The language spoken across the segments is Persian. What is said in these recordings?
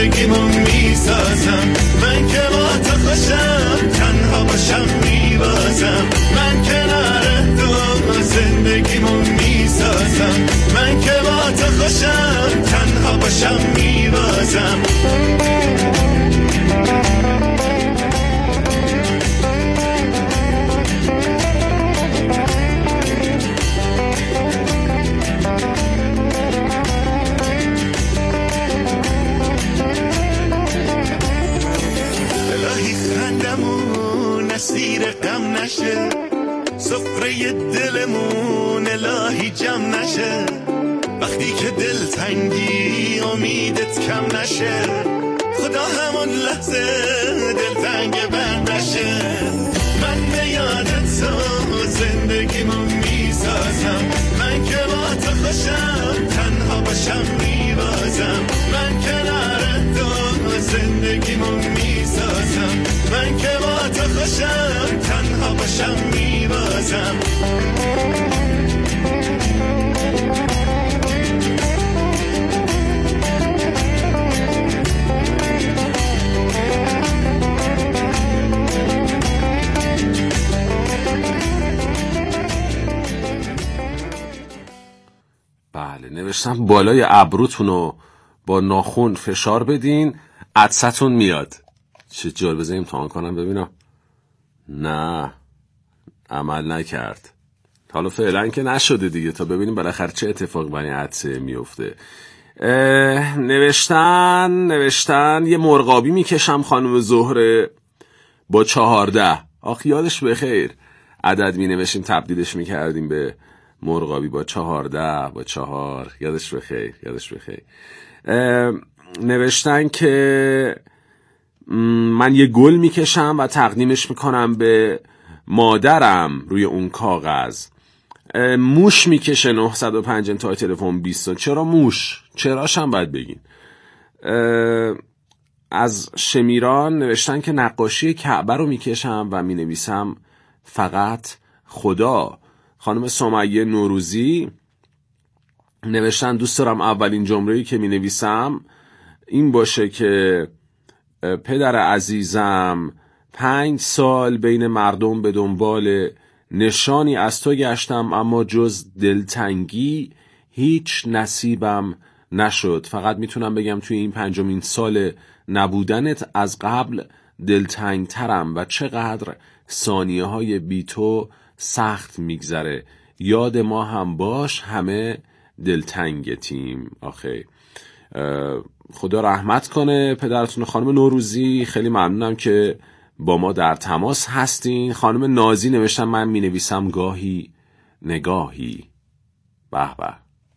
زندگیمو میسازم. من که با تو خوشم، تنها باشم میبازم. من کنار تو زندگیمو میسازم. من که با تو خوشم، تنها باشم میبازم. سیر غم نشه، سفره دلمون الهی جمع نشه. وقتی که دل تنگی امیدت کم نشه، خدا همون لحظه دل تنگ بند نشه. من به یادت تو زندگیمو میسازم. من که با تو خوشم، تنها باشم میبازم. من کنار تو زندگیمو میسازم. من که با تو خوشم، تنها باشم میبازم. بله، نوشتم بالای ابروتونو با ناخن فشار بدین، عدستون میاد. چه جال بذار امتحان کنم ببینم. نه، عمل نکرد. حالا فعلا که نشده دیگه، تا ببینیم بالاخره چه اتفاق برای عدسه میفته. نوشتن یه مرغابی میکشم خانم زهره با 14. آخ یادش بخیر، عدد می نوشیم تبدیلش میکردیم به مرغابی با 14 با 4. یادش بخیر. نوشتن که من یه گل میکشم و تقدیمش میکنم به مادرم روی اون کاغذ. موش میکشه 905 انتهای تلفن 20. چرا موش؟ چراشم باید بگین. از شمیران نوشتن که نقاشی کعبه رو میکشم و مینویسم فقط خدا. خانم سمیه نوروزی نوشتن دوست دارم اولین جمله‌ای که مینویسم این باشه که پدر عزیزم 5 سال بین مردم به دنبال نشانی از تو گشتم، اما جز دلتنگی هیچ نصیبم نشد. فقط میتونم بگم توی این 5مین سال نبودنت از قبل دلتنگ ترم و چقدر ثانیه های بی تو سخت میگذره. یاد ما هم باش، همه دلتنگتیم. آخه خدا رحمت کنه پدرتون. خانم نوروزی خیلی ممنونم که با ما در تماس هستین. خانم نازی نوشتن من می نویسم گاهی نگاهی. به به.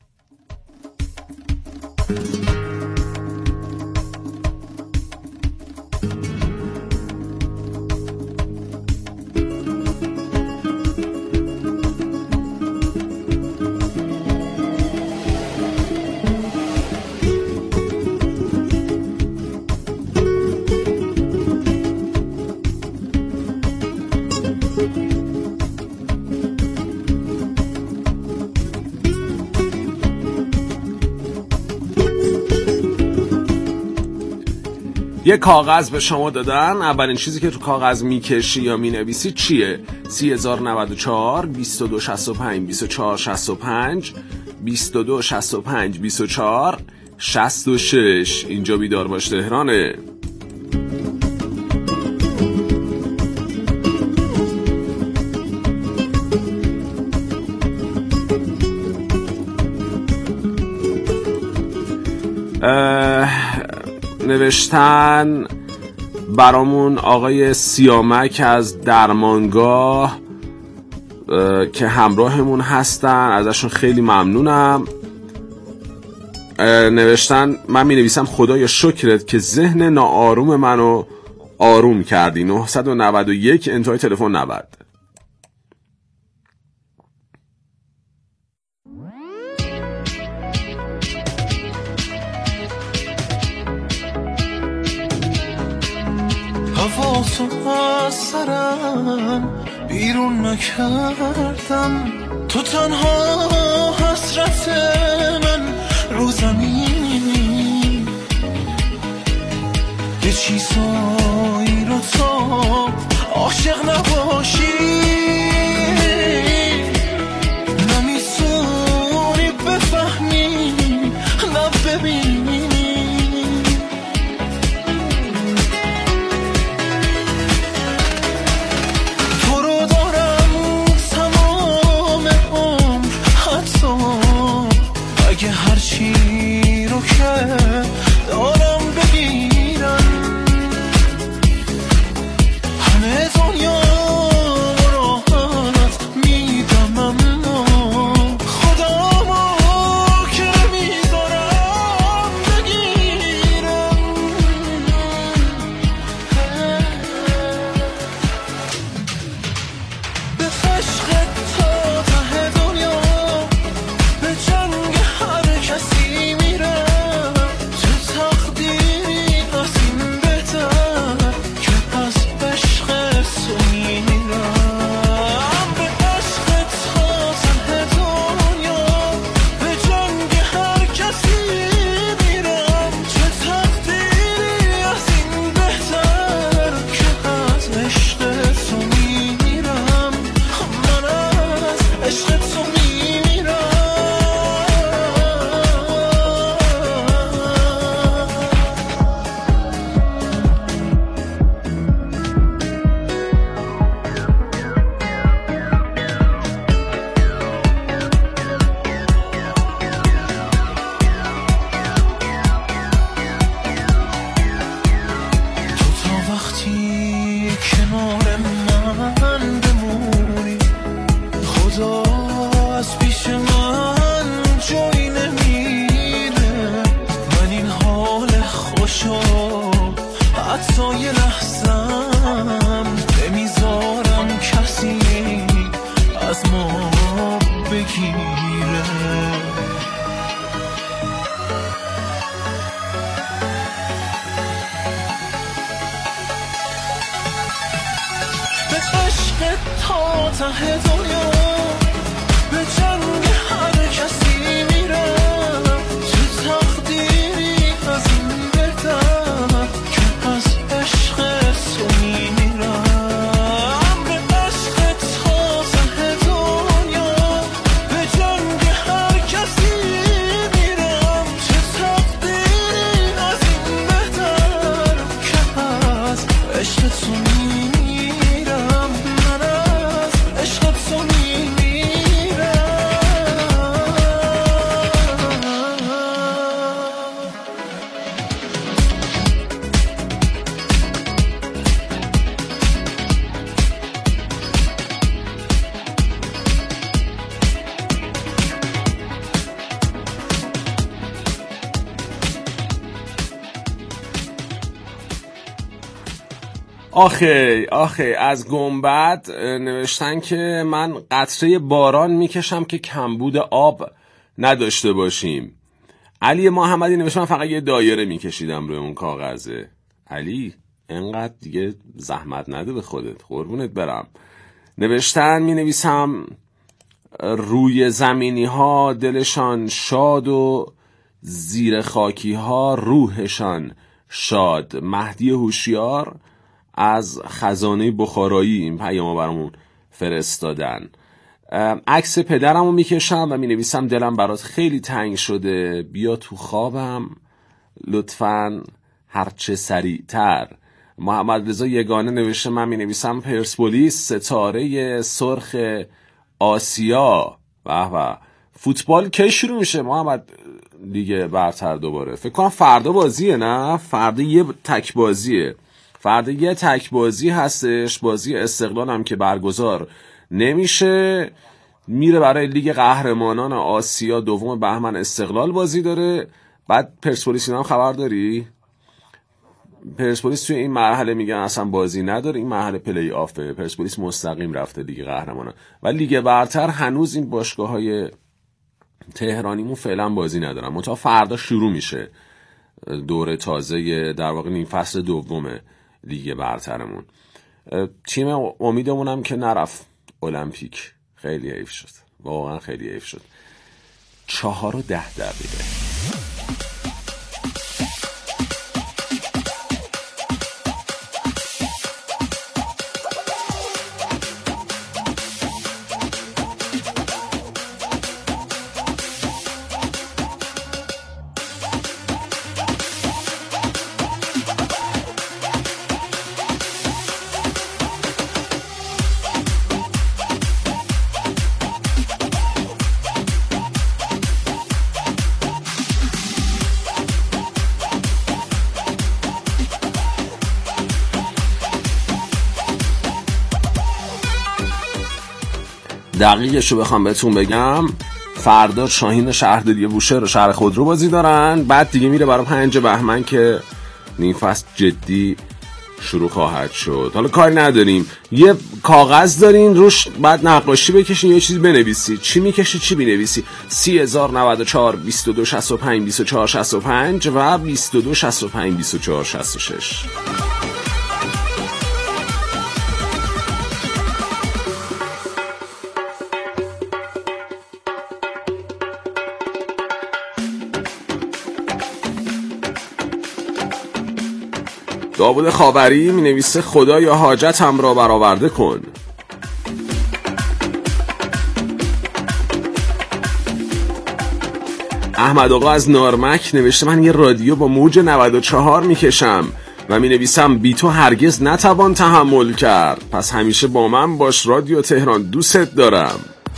یه کاغذ به شما دادن، اولین چیزی که تو کاغذ میکشی یا مینویسی چیه؟ 3094 2265 2465 2265 24 66. اینجا بیدار باش تهرانه. نوشتن برامون آقای سیامک از درمانگاه که همراهمون هستن، ازشون خیلی ممنونم. نوشتن من می نویسم خدایا شکرت که ذهن ناآروم منو آروم کردی. 991 انتهای تلفن 90. حواسو از سرم بیرون نکردم، تو تنها حسرت من رو زمین. چیزایی رو تو عاشق نباشی نمیتونی بفهمی نه ببینی تو رو دارم تمام عمر حتی اگه هرچی رو که دارم بگیرم همه دنیا راحت میدم اما خودمو که نمیذارم بگیرم به عشق تا ته دنیا به جنگ هر کسی میرم چه تقدیری از این بهتر که پس عشق تو میرم به عشق تا ته دنیا به جنگ هر کسی میرم چه تقدیری از این بهتر که از عشق تو میرم من از عشق تو میرم تو تا وقتی کنار من بمونی خدا از پیش من جایی نمیره من این حال خوشو حتی یه لحظم نمیذارم کسی از ما بگیره به عشق تا ته دنیا به جنگ هر کسی میرم چه تقدیری از این بهتر که از عشق تو میرم به عشق تا ته دنیا به جنگ هر کسی میرم چه تقدیری از این بهتر که از عشق تو میرم من از عشق تو میرم آخه از گنبد نوشتن که من قطره باران میکشم که کمبود آب نداشته باشیم. علی محمدی نوشت من فقط یه دایره میکشیدم روی اون کاغذه. علی انقدر دیگه زحمت نده به خودت، قربونت برم. نوشتن مینویسم روی زمینی ها دلشان شاد و زیر خاکی ها روحشان شاد. مهدی هوشیار از خزانه بخارایی این پیامو برامون فرستادن. عکس پدرمو میکشم و مینویسم دلم برات خیلی تنگ شده، بیا تو خوابم لطفاً هرچه سریعتر. محمد رضا یگانه نوشته من مینویسم پرسپولیس ستاره سرخ آسیا. به فوتبال کی شروع میشه محمد؟ لیگ برتر دوباره فکر کنم فردا بازیه، نه فردا یه تک بازیه، فردا یه تک بازی هستش، بازی استقلال هم که برگزار نمیشه، میره برای لیگ قهرمانان آسیا دوم بهمن استقلال بازی داره. بعد پرسپولیس اینا هم خبر داری؟ پرسپولیس توی این مرحله میگن اصلا بازی نداره، این مرحله پلی آفه، پرسپولیس مستقیم رفته لیگ قهرمانان و لیگ برتر هنوز این باشگاه‌های تهرانیمون فعلا بازی ندارن. منتها فردا شروع میشه دوره تازه، در واقع نیم فصل دوم لیگ برترمون. تیم امیدمونم که نرفت المپیک، خیلی حیف شد، واقعا خیلی حیف شد. 4:10. دقیقش رو بخوام بهتون بگم، فردا شاهین شهرداری بوشهر و شهر خودرو بازی دارن، بعد دیگه میره برای 5 بهمن که نیم فصل جدی شروع خواهد شد. حالا کاری نداریم، یه کاغذ دارین روش بعد نقاشی بکشین، یه چیزی بنویسی. چی میکشی چی بنویسی؟ 3094 22 65 24 65 و 22 65 24 66. داوود خاوری می نویسه خدایا حاجتم را برآورده کن. احمد آقا از نارمک نوشته من یه رادیو با موج 94 میکشم و می نویسم بی تو هرگز نتوان تحمل کرد، پس همیشه با من باش رادیو تهران، دوست دارم.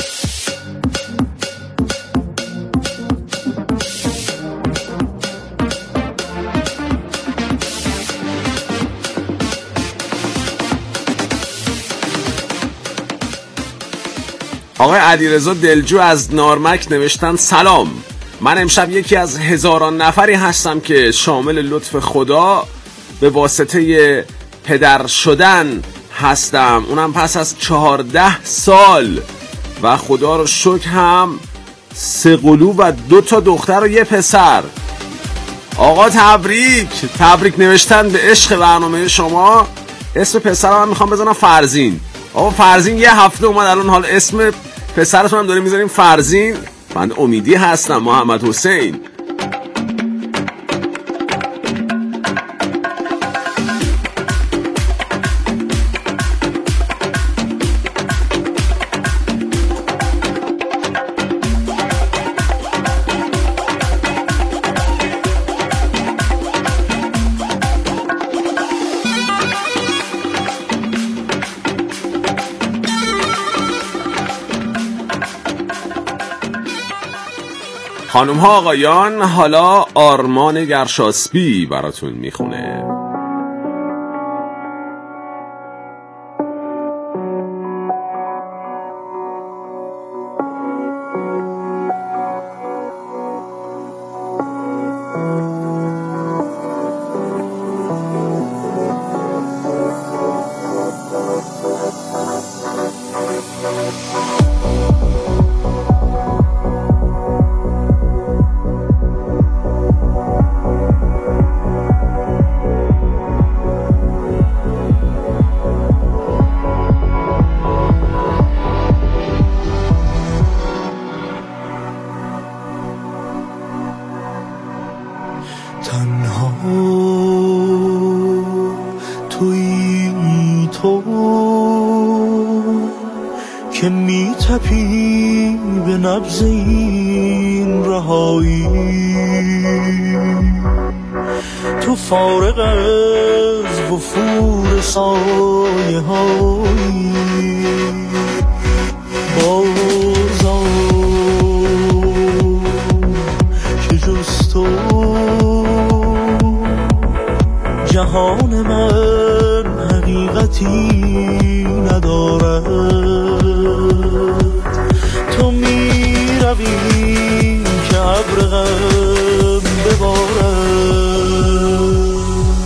آقای علیرضا دلجو از نارمک نوشتن سلام، من امشب یکی از هزاران نفری هستم که شامل لطف خدا به واسطه پدر شدن هستم، اونم پس از 14 سال و خدا رو شکر هم 3 قلو و 2 تا دختر و 1 پسر. آقا تبریک نوشتن به عشق برنامه شما. اسم پسرم هم میخوام بزنم فرزین. آقا فرزین یه هفته اومد الان، حال اسم پسرتون هم داریم میذاریم فرزین. من امیدی هستم، محمد حسین. خانم ها آقایان، حالا آرمان گرشاسبی براتون میخونه. که میتپی به نبض این رهایی، تو فارغ از وفور سایه هایی، بازا که جز تو جهان من حقیقتی ندارد. تو می روی که ابر غم ببارد،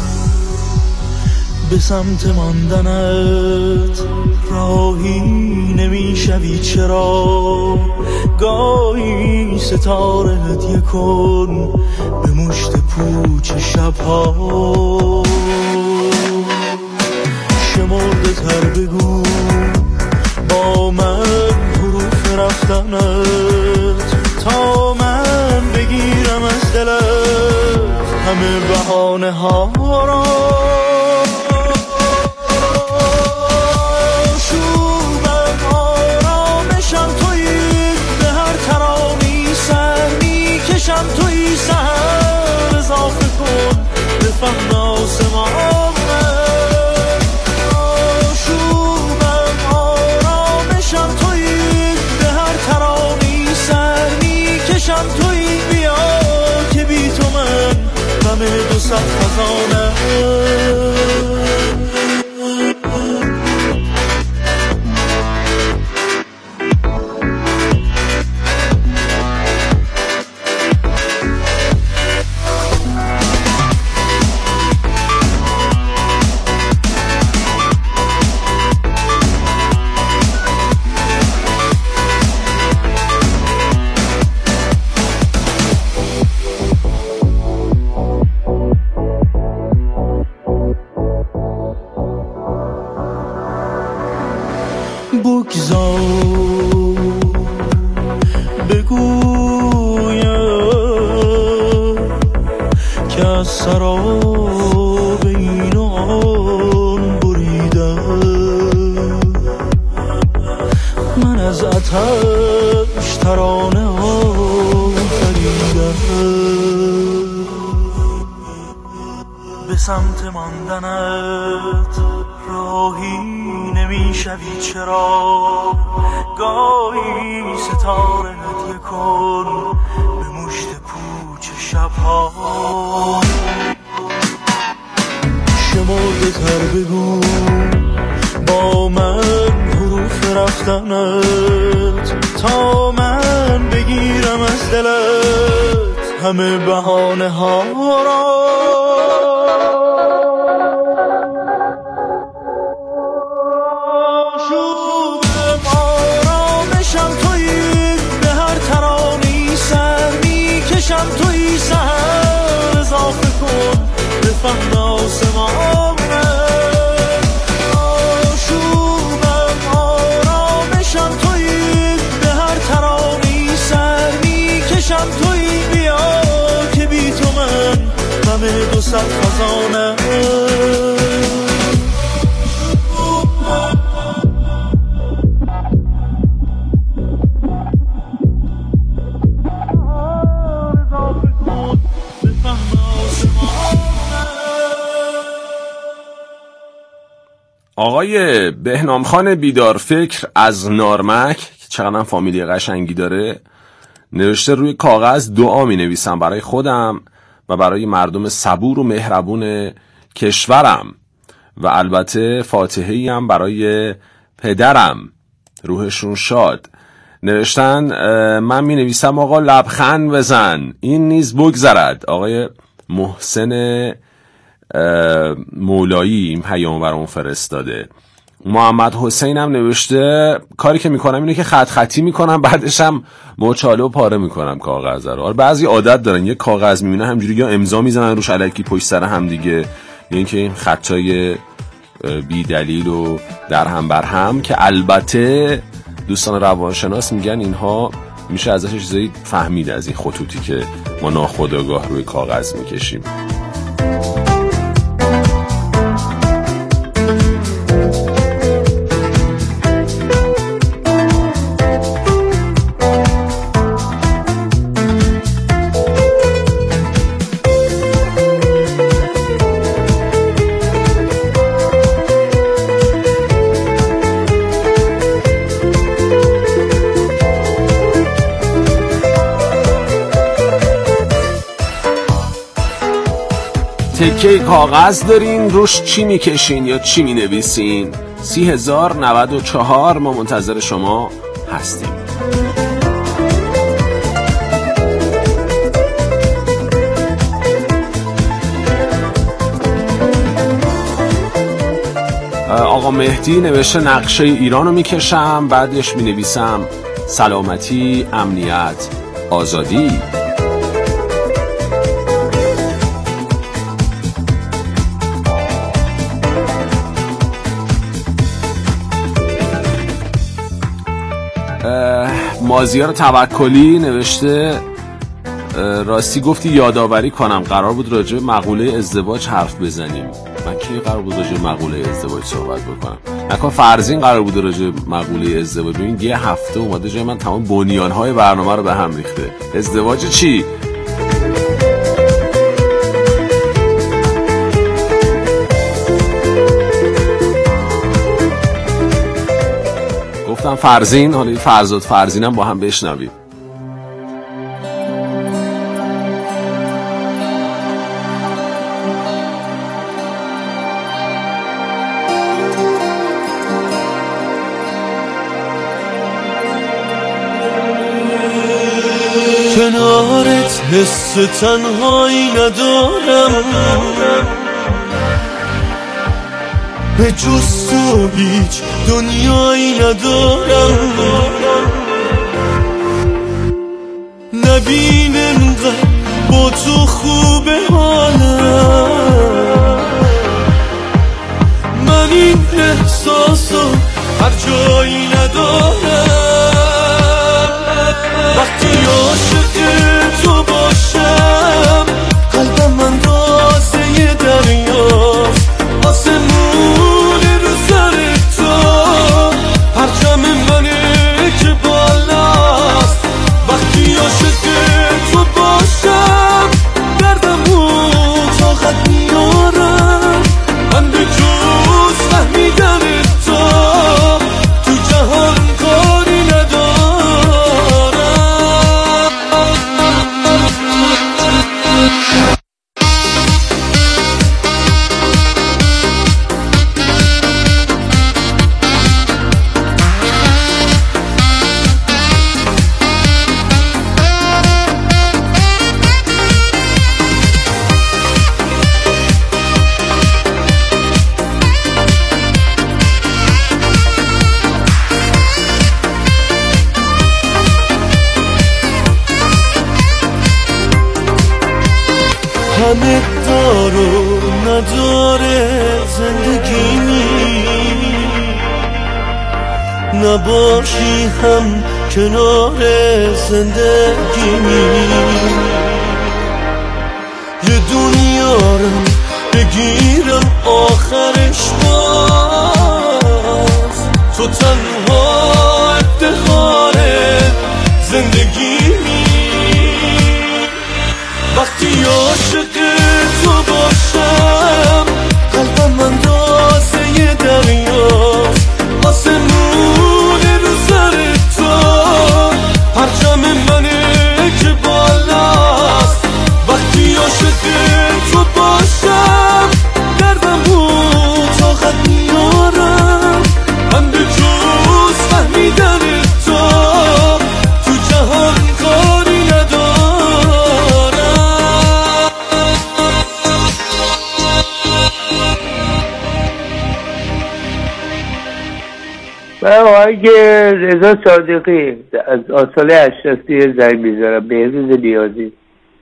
به سمت ماندنت راهی نمی شوی. چرا گاهی ستاره‌ت یکن به مشت پوچ شبها، شمرده تر بگو با من حروف رفتنت، تا من بگیرم از دلت همه بهانه ها را. شوبم آرامشم تویی، به هر ترانی سر میکشم تویی. سهر اضافه کن به فهم آسمان. توی بیا که بی تو من همه 200 خزانه. بگذار بگویم که از سراب این آن بریدم. من از آتش ترانه آفریدم. به سمت ماندنت راهی نمیشوی چرا؟ گاهی ستاره هدیه کن به مشت پوچ شبها. شمرده تر بگو با من حروف رفتنت تا من بگیرم از دلت همه بهانه ها را. توی سهر اضافه کن به فهم آسمانه. آشوبم آرامشم توی به هر ترانی سر میکشم توی بیا که بی تو من همه 200 خزانه. آقای بهنام خان بیدارفکر از نارمک که چقدر فامیلی قشنگی داره نوشته روی کاغذ دعا می نویسم برای خودم و برای مردم صبور و مهربون کشورم و البته فاتحه‌ای هم برای پدرم روحشون شاد. نوشتن من می نویسم آقا لبخند بزن این نیز بگذرد. آقای محسن مولایی این پیام برام فرستاده. محمد حسین هم نوشته کاری که میکنم اینه که خط خطی میکنم بعدش هم مچاله و پاره میکنم کاغذ رو. بعضی عادت دارن یه کاغذ میبینن همجوری یا امضا میزنن روش الکی پشت سر هم دیگه، یا اینکه این خطای بی دلیل و در هم بر هم که البته دوستان روانشناس میگن اینها میشه ازش چیزایی فهمید از این خطوطی که ما ناخودآگاه روی کاغذ میکشیم. تکه کاغذ دارین روش چی میکشین یا چی مینویسین؟ 30,094 ما منتظر شما هستیم. آقا مهدی نوشته نقشه ایرانو میکشم بعدش مینویسم سلامتی، امنیت، آزادی. مازیار توکلی نوشته راستی گفتی یادآوری کنم قرار بود راجع به مقوله ازدواج حرف بزنیم. من کی قرار بود راجع به مقوله ازدواج صحبت بکنم؟ نکنه فرزین قرار بود راجع به مقوله ازدواج. ببین یه هفته اومده جای من تمام بنیان‌های برنامه رو به هم ریخته. ازدواج چی؟ گفتم فرزین، حالا فرزاد فرزینم با هم بشنویم. کنارت حس تنهایی ندارم، به جز تو هیچ دنیایی ندارم. نبین انقدر با تو خوبه حالم، من این احساسو هر جایی ندارم. غم دار و نداره زندگی، نباشی هم کنار زندگی. یه دنیا رو بگیرم آخرش باز تو تنها افتخار زندگی. وقتی عاشق تو باشم قلبم اندازه دریاست، آسمون رو سر تو پرچم منه که بالاست. وقتی عاشق تو باشم دردمو طاقت میارم، من به جز فهمیدن تو تو جهان کاری ندارم. من آهنگ رضا صادقی از سال 80 زنگ میذارم، بهروز نیازی.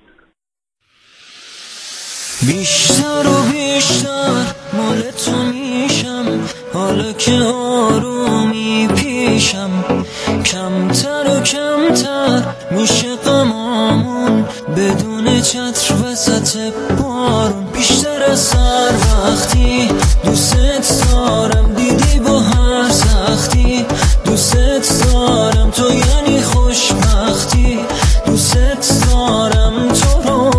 بیشتر و بیشتر مال تو میشم، حالا که آرومی پیشم، کمتر و کمتر میشه غمامون بدون چتر وسط بارون. بیشتر از هر وقتی دوست دارم، دیدی با هر سختی دوست دارم تو، یعنی خوشبختی دوست دارم تو رو.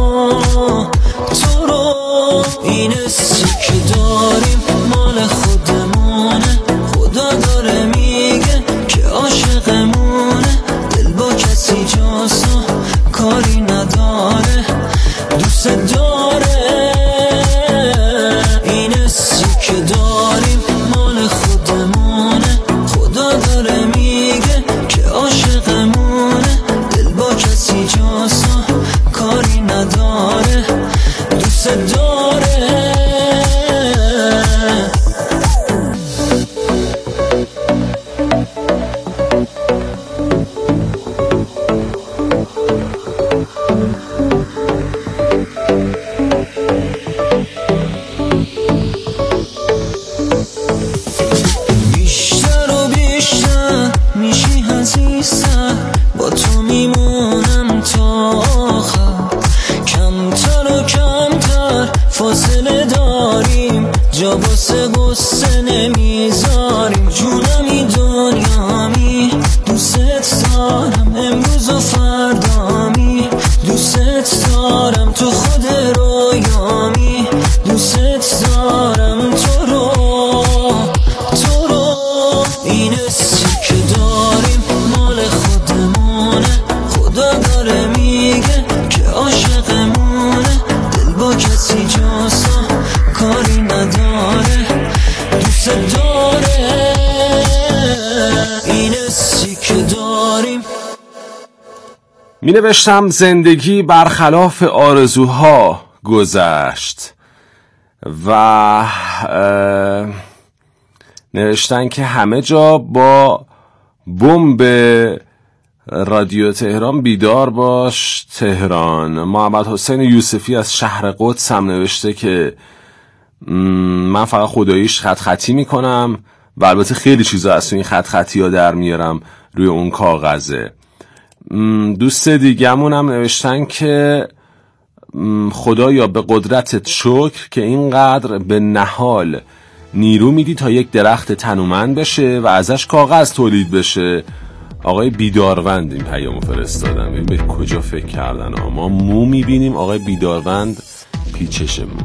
این حسی که داریم مال خودمونه، خدا داره میگه که عاشقمونه، دل با کسی جاسو کاری نداره دوست داره. این حسی که داریم مال خودمونه، خدا داره میگه که عاشقمونه، دل با کسی جاسو کاری نداره دوست داره. بیشتر و بیشتر میشی عزیزتر، با تو میمونم تا آخر، کمتر و کمتر فاصله داریم، جا واسه غصه نمیذاریم. جونمی دنیامی دوست دارم، امروز و فردامی دوست دارم، تو خود رویامی دوست دارم تو رو. این حسی که داریم مال خودمونه، خدا داره میگه که عاشقمونه، دل با کسی جاسو کاری نداره دوست داره. این حسی که داریم. می نوشتم زندگی برخلاف آرزوها گذشت و نوشتن که همه جا با بمب رادیو تهران بیدار باش تهران. محمد حسین یوسفی از شهر قدس هم نوشته که من فقط خداییش خط خطی میکنم و البته خیلی چیزا از این خط خطی ها در میارم روی اون کاغذه. دوست دیگمون هم نوشتن که خدایا به قدرتت شکر که اینقدر به نهال نیرو میدی تا یک درخت تنومند بشه و ازش کاغذ تولید بشه. آقای بیداروند این پیامو فرستادن. ببین به کجا فکر کردن. ما مو میبینیم، آقای بیداروند پیچش مو.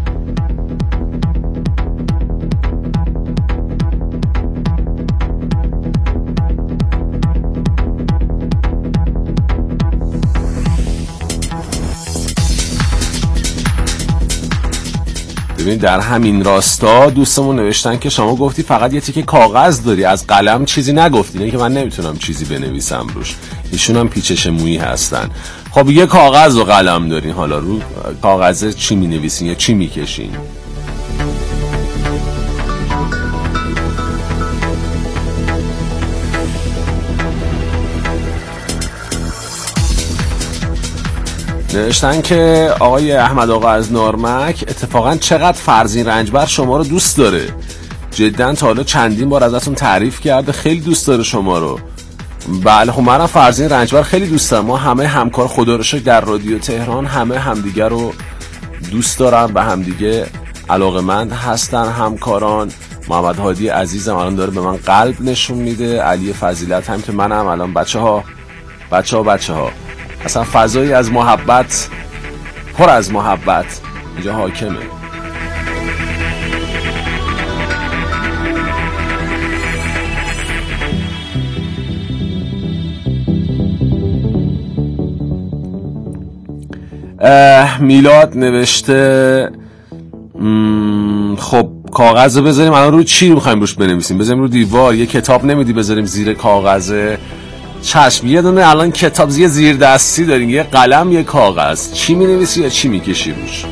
ببین در همین راستا دوستمون نوشتن که شما گفتی فقط یه تیکه کاغذ داری، از قلم چیزی نگفتی. نه که من نمیتونم چیزی بنویسم روش. ایشون هم پیچش مویی هستن. خب یه کاغذ و قلم دارین، حالا رو کاغذ چی می نویسین یا چی می کشین؟ نوشتن که آقای احمد آقا از نارمک اتفاقا چقدر فرزین رنجبر شما رو دوست داره، جدا تا حالا چندین بار ازتون تعریف کرده، خیلی دوست داره شما رو. بله خب منم فرزین رنجبر خیلی دوست دارم، ما همه همکار خدا رو شکر در رادیو تهران همه همدیگه رو دوست دارن، به همدیگه علاقه‌مند هستن همکاران. محمد هادی عزیزم الان داره به من قلب نشون میده، علی فضیلت هم که منم الان بچه ها اصلا فضایی از محبت، پر از محبت اینجا حاکمه. میلاد نوشته خب کاغذ رو بذاریم الان رو چی میخوایم روش بنویسیم؟ بذاریم رو دیوار؟ یه کتاب نمیدی بذاریم زیر کاغذه؟ چشم، یه دونه الان کتاب زیر دستی داریم، یه قلم یه کاغذ، چی مینویسی یا چی میکشی روش؟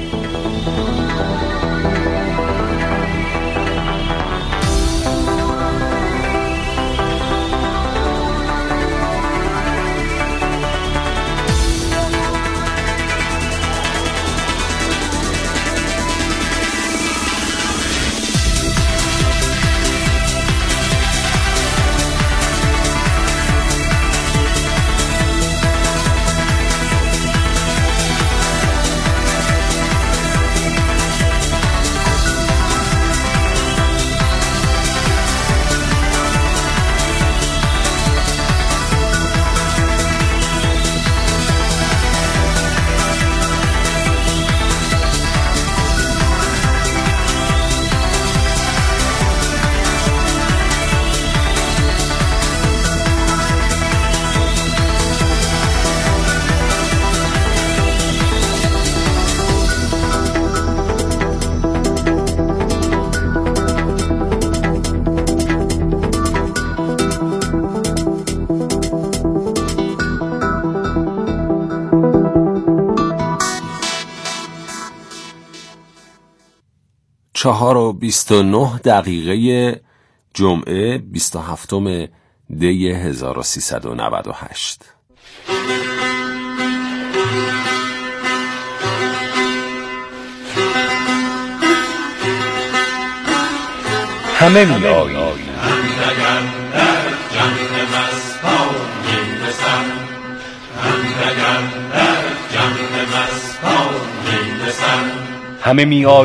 چهار و 29 دقیقه جمعه 27 دی 1398. همه می آیی همه می